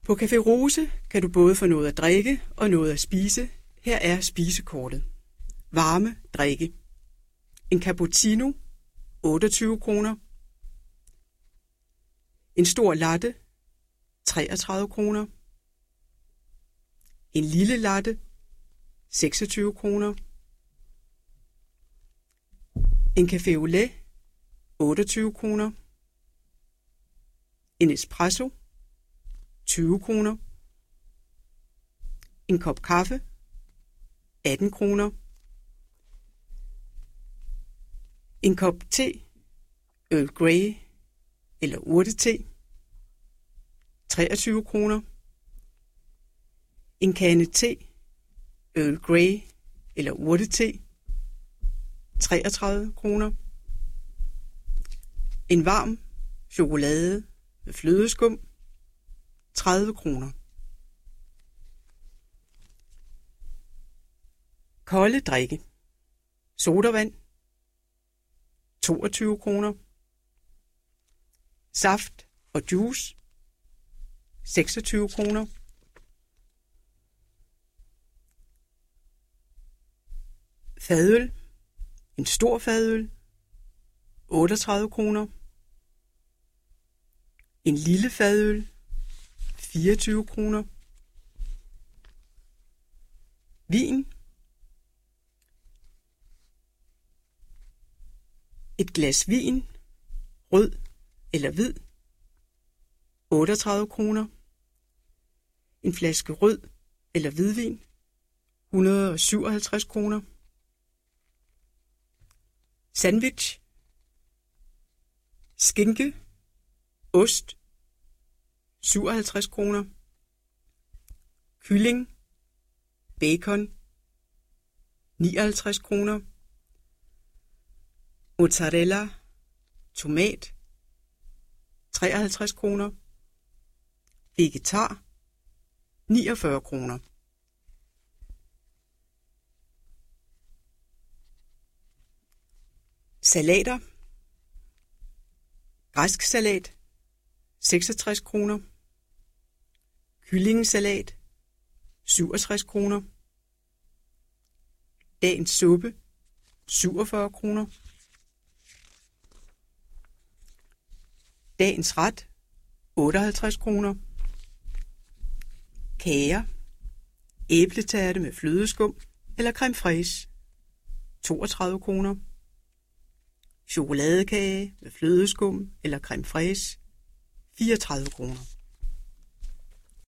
På Café Rose kan du både få noget at drikke og noget at spise. Her er spisekortet. Varme drikke. En cappuccino, 28 kroner. En stor latte, 33 kroner. En lille latte, 26 kroner. En café au lait, 28 kroner. En espresso, 20 kroner. En kop kaffe, 18 kroner. En kop te, Earl Grey eller urtete, 23 kroner. En kande te, Earl Grey eller urtete, 33 kroner. En varm chokolade med flødeskum, 30 kroner. Kolde drikke. Sodavand, 22 kroner. Saft og juice, 26 kroner. Fadøl. En stor fadøl, 38 kroner. En lille fadøl, 24 kroner. Vin. Et glas vin, rød eller hvid, 38 kroner. En flaske rød eller hvidvin, 157 kroner. Sandwich. Skinke, ost, 57 kroner. Kylling, bacon, 59 kroner. Mozzarella, tomat, 53 kroner. Vegetar, 49 kroner. Salater. Græsk salat, 66 kroner. Kyllingesalat, 67 kroner. Dagens suppe, 47 kroner. Dagens ret, 58 kroner. Kager. Æbletærte med flødeskum eller creme fraiche, 32 kroner. Chokoladekage med flødeskum eller creme fraiche, 34 kroner.